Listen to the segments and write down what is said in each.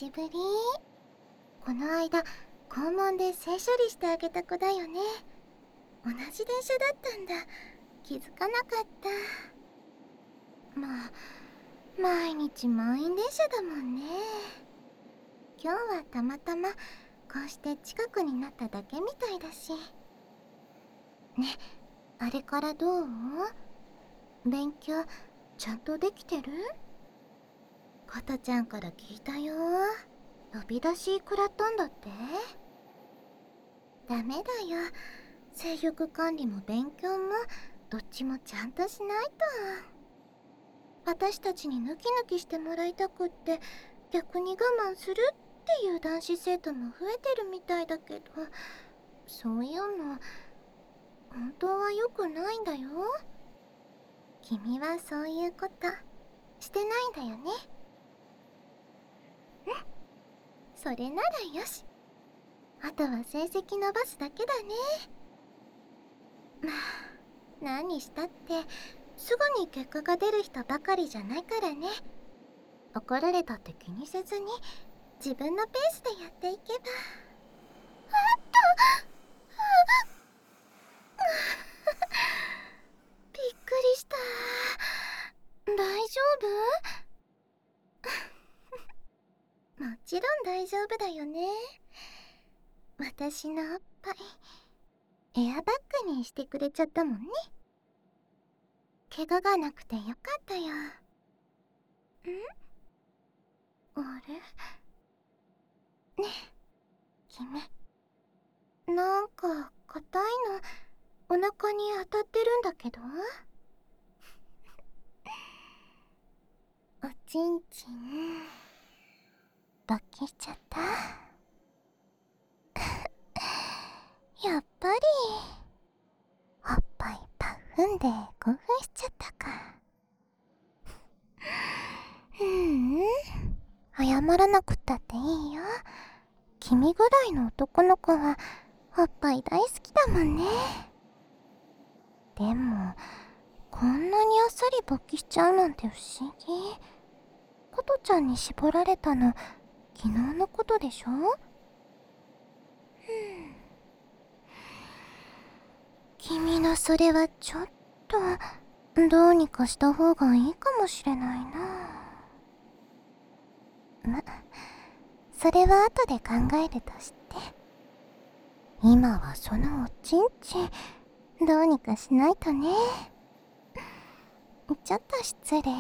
しぶり。この間校門で性処理してあげた子だよね。同じ電車だったんだ。気づかなかった。まあ毎日満員電車だもんね。今日はたまたまこうして近くになっただけみたいだしね。あれからどう？勉強ちゃんとできてる？ことちゃんから聞いたよ。呼び出し食らったんだって。ダメだよ。性欲管理も勉強もどっちもちゃんとしないと。私たちにヌキヌキしてもらいたくって逆に我慢するっていう男子生徒も増えてるみたいだけど、そういうの本当は良くないんだよ。君はそういうことしてないんだよね。それならよし。あとは成績伸ばすだけだね。まあ何したってすぐに結果が出る人ばかりじゃないからね。怒られたって気にせずに自分のペースでやっていけば。びっくりした。大丈夫？もちろん大丈夫だよね。私のおっぱいエアバッグにしてくれちゃったもんね。怪我がなくてよかったよ。あれ？ねえ君、なんか硬いのお腹に当たってるんだけど。おちんちん勃起しちゃった。やっぱりおっぱいパフンで興奮しちゃったか。謝らなくったっていいよ。君ぐらいの男の子はおっぱい大好きだもんね。でもこんなにあっさり勃起しちゃうなんて不思議。ことちゃんに絞られたの昨日のことでしょ？君のそれはちょっとどうにかした方がいいかもしれないな。それは後で考えるとして、今はそのおちんちんどうにかしないとね。ちょっと失礼。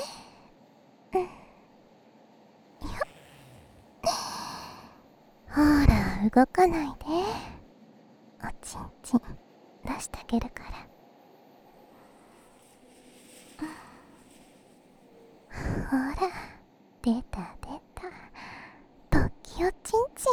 ほら動かないで。おちんちん出してあげるから。ほら出た出た、勃起おちんち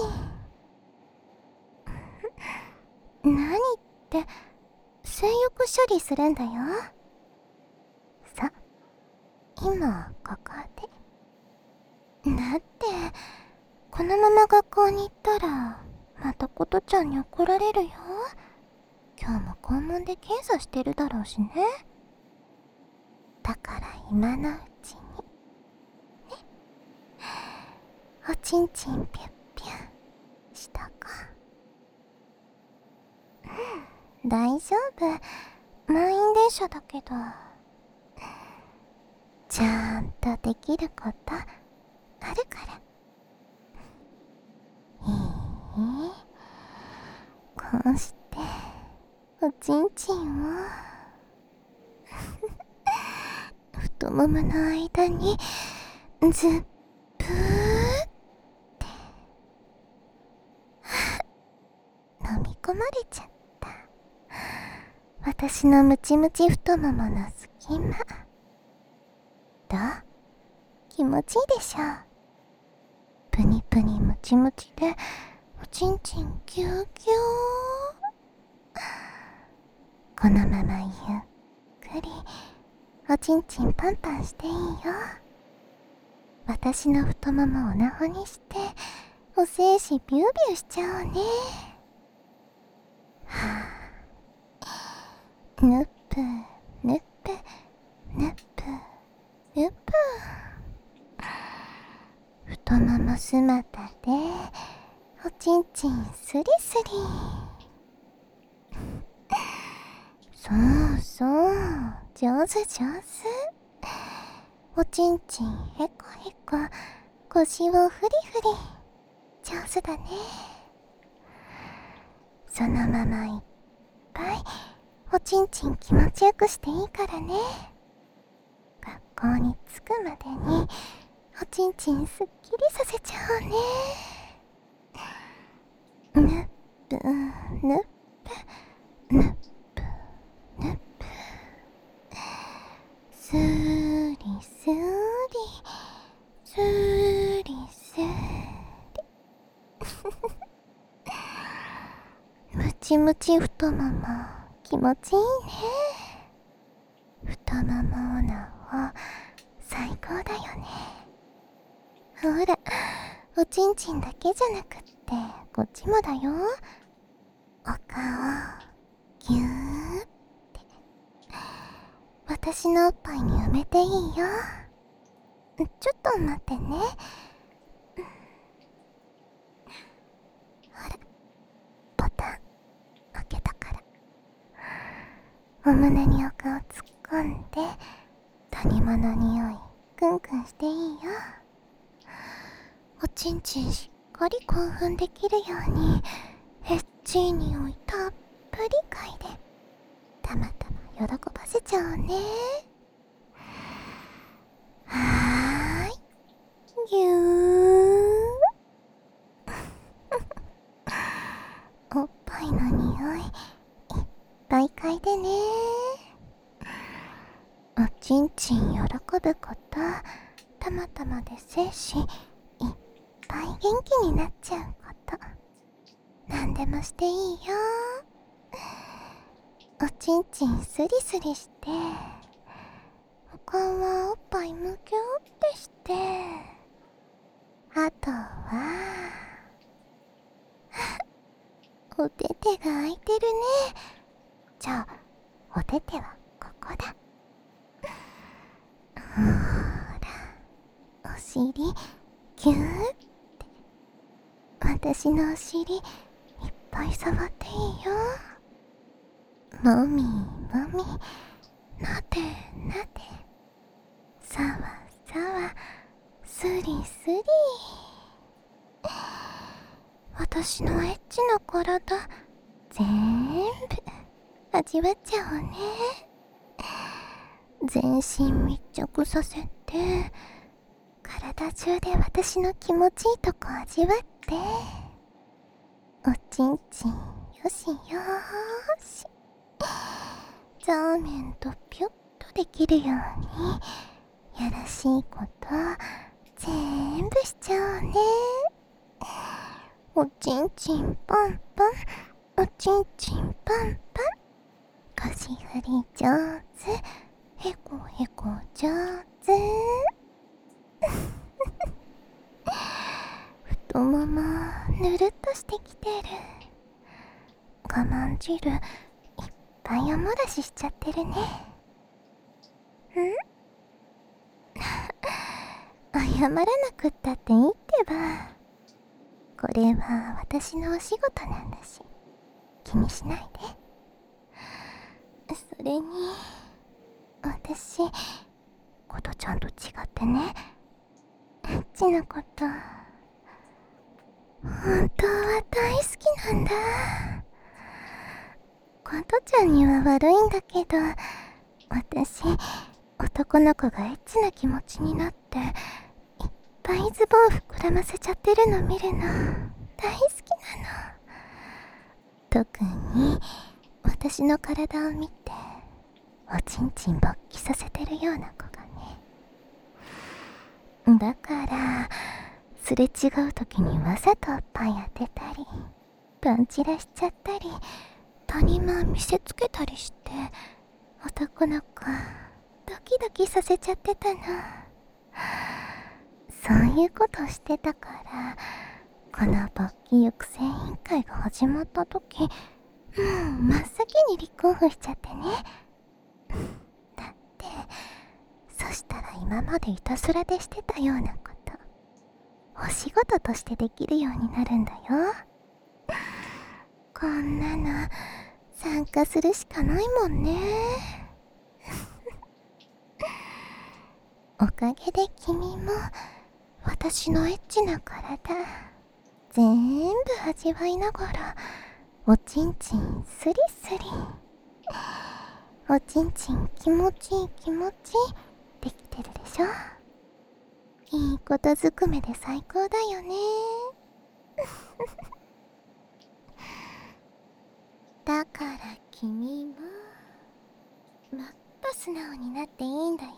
ん。何って性欲処理するんだよ。さ、今ここで。だってこのまま学校に行ったらまたことちゃんに怒られるよ。今日も校門で検査してるだろうしね。だから今のうちにね。おちんちんぴゅっぴゅしたか。大丈夫、満員電車だけどちゃんとできることあるから。こうしておちんちんを太ももの間にズップーって飲み込まれちゃった。私のムチムチ太ももの隙間どう？気持ちいいでしょ？プニプニムチムチでおちんちんギューギュー。このままゆっくりおちんちんパンパンしていいよ。私の太ももをおなほにしてお精子ビュービューしちゃおうね。はあ、ぬっぷぬっぷぬっぷぬっぷ。太ももスムまたでおちんちんスリスリ。そうそう、上手上手。おちんちんへこへこ、腰をフリフリ。上手だね。そのままいっぱいおちんちん気持ちよくしていいからね。学校に着くまでにおちんちんすっきりさせちゃおうね。ぬっぷぬっぷぬっぷぬっぷ、すーりすーりすーりすーりムチムチ太もも気持ちいいね。太ももオナホ最高だよね。ほら、おちんちんだけじゃなくってこっちもだよ。お顔ぎゅーって私のおっぱいに埋めていいよ。ちょっと待ってね。ほら、ボタン開けたから。お胸にお顔突っ込んで谷間の匂いクンクンしていいよ。おちんちんしっかり興奮できるようにエッチー匂いたっぷり嗅いでたまたま喜ばせちゃおうね。はーい、ぎゅーおっぱいの匂いいっぱい嗅いでね。おちんちん喜ぶことたまたまで精子いっぱい元気になっちゃうこと、なんでもしていいよ。おちんちんスリスリして、お顔はおっぱいむぎゅーってして、あとはおててが開いてるね。じゃあおててはここだ。ほら、お尻ぎゅーって、私のお尻いっぱい触っていいよ。もみもみ、なでなで、さわさわ、スリスリ。私のエッチな体全部味わっちゃおうね。全身密着させて体中で私の気持ちいいとこ味わって、おちんちんよしよーし、ザーメンとピュッとできるようにやらしいこと全部しちゃおうね。おちんちんパンパン、おちんちんパンパン、腰振り上手、へこへこ上手太ももぬるっとしてきてる。我慢汁いっぱいお漏らししちゃってるね。謝らなくったっていいってば。これは私のお仕事なんだし気にしないで。それに私ことちゃんと違ってね、エッチなこと本当は大好きなんだ。ことちゃんには悪いんだけど、私男の子がエッチな気持ちになっていっぱいズボン膨らませちゃってるの見るの大好きなの。特に私の体を見ておちんちん勃起させてるような子がね。だからすれ違う時にわざとおっぱい当てたりパンチラしちゃったり谷間見せつけたりして男の子ドキドキさせちゃってたの。そういうことしてたからこの勃起抑制委員会が始まった時、もう真っ先に立候補しちゃってね。だってそしたら今までいたずらでしてたようなことお仕事としてできるようになるんだよ。こんなの参加するしかないもんね。おかげで君も私のエッチな体全部味わいながらおちんちんスリスリ、おちんちん気持ちいい気持ちいいできてるでしょ。いいことずくめで最高だよね。だから君ももっと素直になっていいんだよ。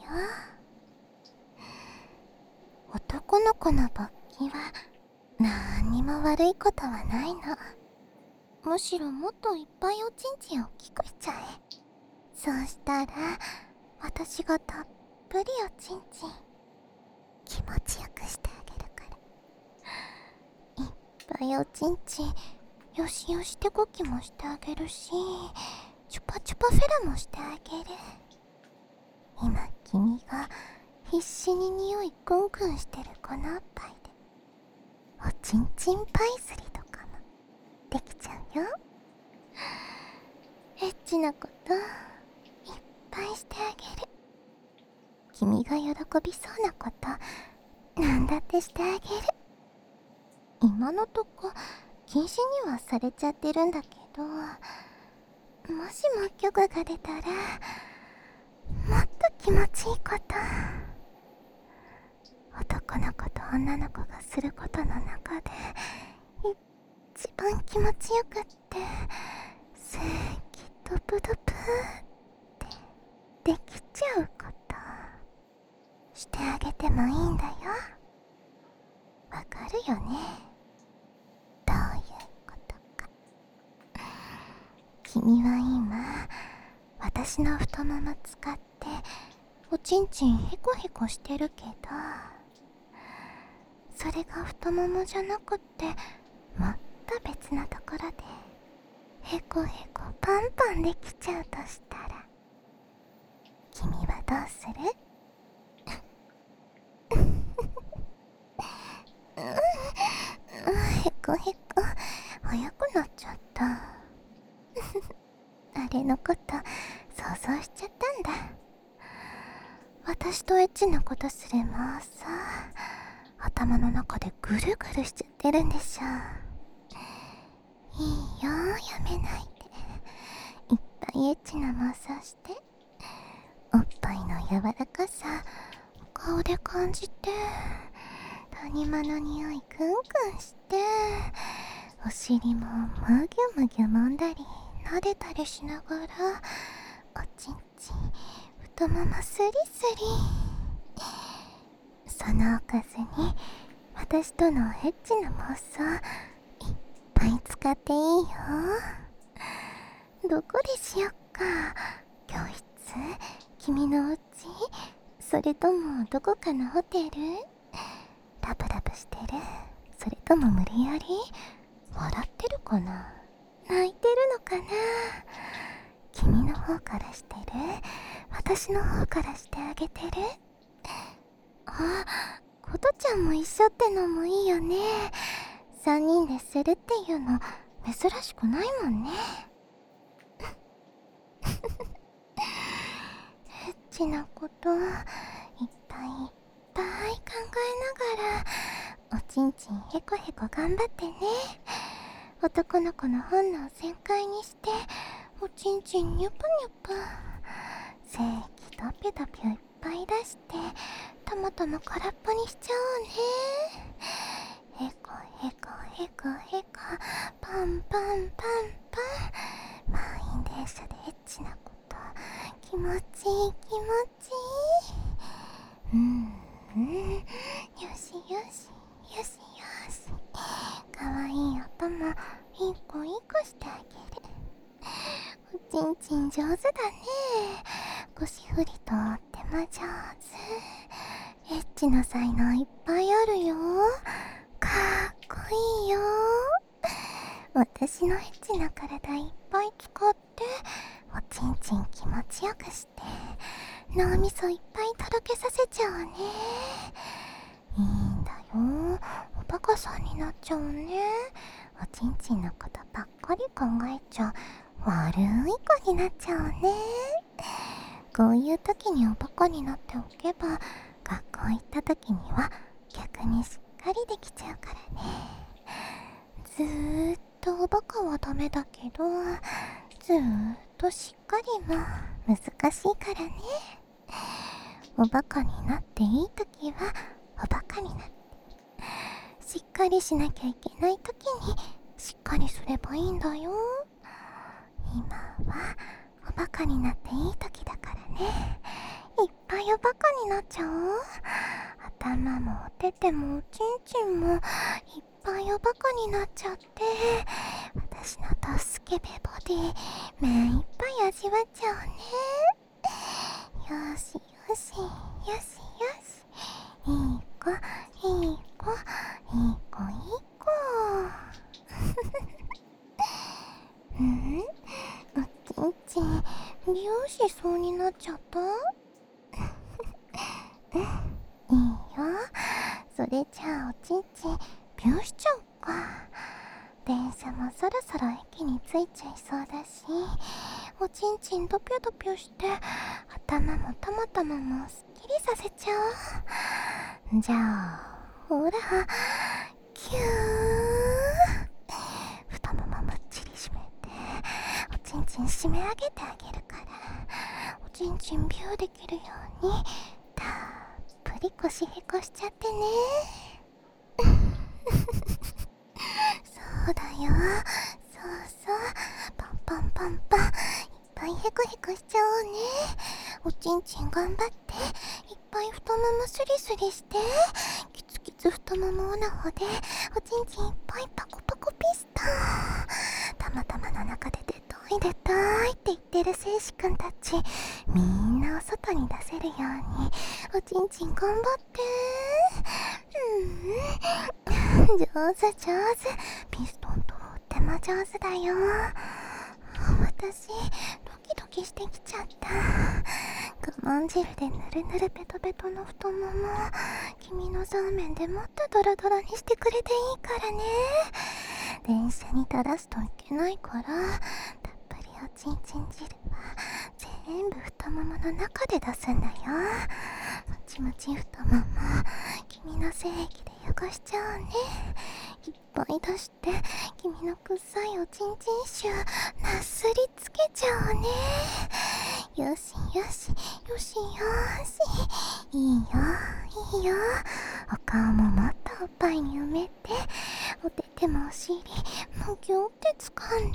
男の子の勃起はなんにも悪いことはないの。むしろもっといっぱいおちんちんを大きくしちゃえ。そうしたら私がたっぷりおちんちん気持ちよくしてあげるから。いっぱいおちんちんよしよし手こきもしてあげるし、チュパチュパフェラもしてあげる。今君が必死に匂いクンクンしてるこのおっぱいでおちんちんパイスリとかもできちゃうよ。エッチなこといっぱいしてあげる。君が喜びそうなことなんだってしてあげる。今のとこ禁止にはされちゃってるんだけど、もしも許可が出たらもっと気持ちいいこと、男の子と女の子がすることの中で一番気持ちよくってスーキドプドプってできちゃうことしてあげてもいいんだよ。わかるよね、どういうことか。君は今私の太もも使っておちんちんヘコヘコしてるけど、それが太ももじゃなくってもっと別なところでヘコヘコパンパンできちゃうとしたら君はどうする？ヘコヘコ早くなっちゃった。あれのこと想像しちゃったんだ。私とエッチなことすればさ、頭の中でぐるぐるしちゃってるんでしょ。いいよ、やめないで。いっぱいエッチな妄想して、おっぱいの柔らかさ顔で感じて、谷間の匂いクンクンして、お尻もむぎゅむぎゅ揉んだり撫でたりしながらおちんちん太ももスリスリ。そのおかずに私とのエッチな妄想いっぱい使っていいよ。どこでしよっか。教室、君のお家、それともどこかのホテル？ラブラブしてる？それとも無理やり？笑ってるかな？泣いてるのかな？君の方からしてる？私の方からしてあげてる？あ、ことちゃんも一緒ってのもいいよね。3人でするっていうの珍しくないもんね。エッチなこといっぱいいっぱい考えながらおちんちんヘコヘコ頑張ってね。男の子の本能全開にしておちんちんニュプニュプ、精液ドピドピをいっぱい出してたまたま空っぽにしちゃおうね。ヘコヘコヘコヘコパンパンパンパン、満員電車でエッチなこと気持ちいい気持ちいい。よしよしよしよし、かわいい音も一個一個してあげる。おちんちん上手だね。腰振りとっても上手。エッチな才能いっぱいあるよ。かっこいいよ。私のエッチな体いっぱい使っておちんちん気持ちよくして脳みそいっぱいとろけさせちゃうね。いいんだよ、 おバカさんになっちゃうね。おちんちんのことばっかり考えちゃう悪い子になっちゃうね。こういう時におバカになっておけば、学校行った時には逆にしっかりできちゃうからね。ずーっとおバカはダメだけど、ずーっとしっかりも難しいからね。おバカになっていい時はおバカになって、しっかりしなきゃいけない時にしっかりすればいいんだよ。今はおバカになっていい時だからね。いっぱいおバカになっちゃおう。頭もお手手もおちんちんもいっぱいおバカになっちゃって、私のドスケベボディ目いっぱい味わっちゃうね。よしよしよしよし、いい子いい子いい子いい子。おちんちん美容師そうになっちゃった。いいよ。それじゃあおちんちん美容しちゃおうか。電車もそろそろ駅に着いちゃいそうだし、おちんちんドピョドピョして頭もたまたまもすっきりさせちゃおう。じゃあほらキュー、太ももむっちり締めておちんちん締め上げてあげるから、おちんちんビューできるようにたっぷり腰へこしちゃってね。そうだよ、そうそう、パンパンパンパンいっぱいへこへこしちゃおうね。おちんちん頑張っていっぱい太ももスリスリして、キツキツ太ももオナホでおちんちんいっぱいパコパコピストン。たまたまの中で出たい出たいって言ってる精子くんたちみんなお外に出せるようにおちんちん頑張って。上手上手、ピストンとっても上手だよ。私ドキドキしてきちゃった。我慢汁でぬるぬるベトベトの太もも君のそうめんでもっとドロドロにしてくれていいからね。電車に垂らすといけないから、たっぷりおちんちん汁は全部太ももの中で出すんだよ。もちもち太もも君の精液で汚しちゃうね。いっぱい出して君の臭いおちんちん臭なすりつけちゃうね。よしよしよしよし、いいよいいよ。お顔ももっとおっぱいに埋めて、お手手もお尻もぎゅって掴んで、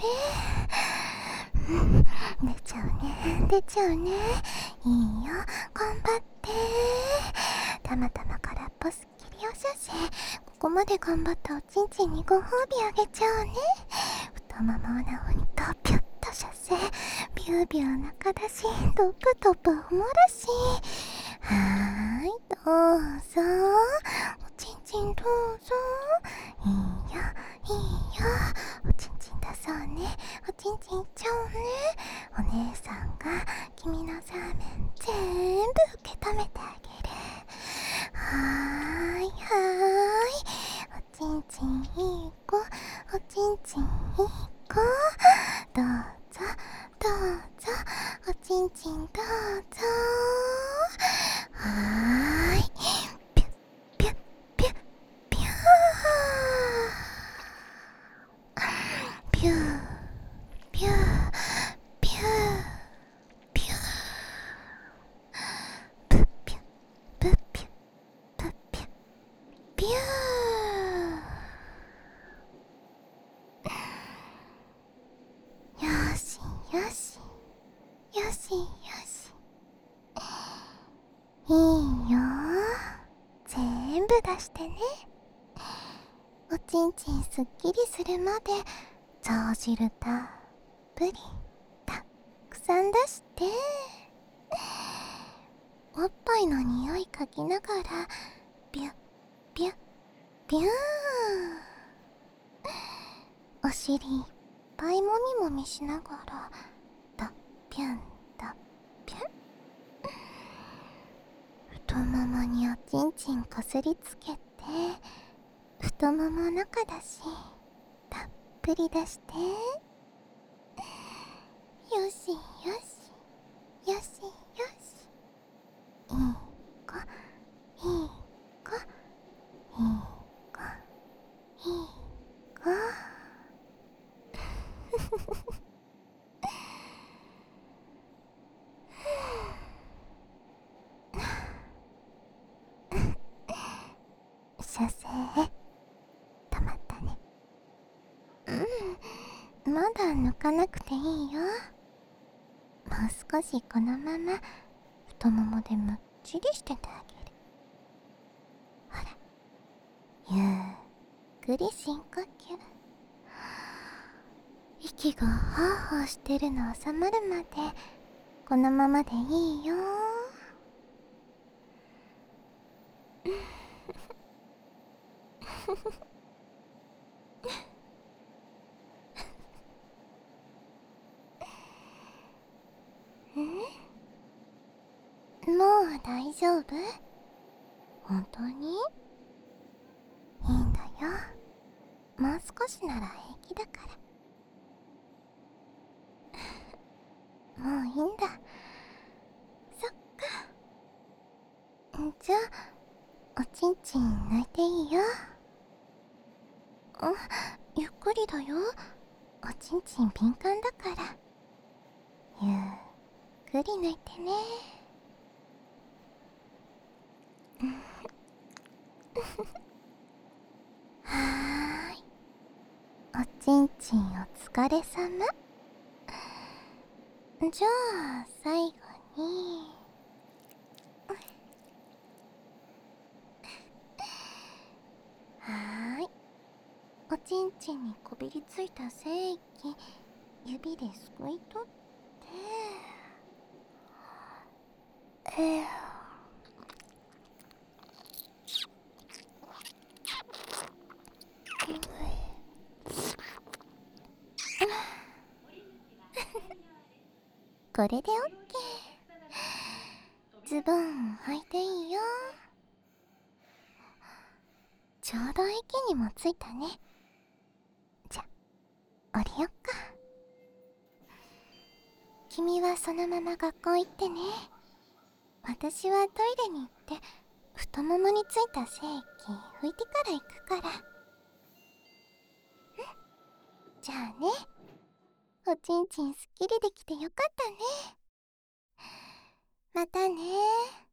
出ちゃうね出ちゃうね。いいよ頑張って。たまたま空っぽすっきりおしゃせ、ここまで頑張ったおちんちんにご褒美あげちゃうね。太ももなおにドピュッと射精、ビュービュー中出し、ドプドプおもらし。はーいどうぞ、おちんちんどうぞ。いいよいいよ、おちんちん出そうね。おちんちんいっちゃおうね。お姉さんが君のサーメン全部受け止めてあげる。はーいはーい、おちんちんいい子、おちんちんいい子、どうぞどうぞ、おちんちんどうぞ。はーい、ピュッピュッピュッピューピューピューピューピュー、プッピュップッピュップッピュッピュー。よしよしよしよし、いいよ、全部出してね。おちんちんすっきりするまで雑汁たっぷりたくさん出して、おっぱいの匂い嗅ぎながらビュッビュッビュー、お尻いっぱいもみもみしながらドッピュンドッピュン、太ももにおちんちんこすりつけて太もも中だしたっぷり出して。よしよしよしよし。いい子いい子いい子いい子。射精止まったね。まだ抜かなくていいよ。もう少しこのまま太ももでむっちりしててあげる。ほら、ゆっくり深呼吸。息がハーハーしてるの収まるまでこのままでいいよ。もう大丈夫？本当に？いいんだよ。もう少しなら平気だから。もういいんだ。そっか。じゃあ、おちんちん泣いていいよ。ゆっくりだよ。おちんちん敏感だから。ゆっくり泣いてね。はーい。おちんちんお疲れさま。じゃあ最後にはーい。おちんちんにこびりついた精液指ですくい取って、これでオッケー。ズボン履いていいよ。ちょうど駅にも着いたね。じゃ降りよっか。君はそのまま学校行ってね。私はトイレに行って太ももについた精液拭いてから行くから。じゃあね。おちんちんすっきりできてよかったね。またね。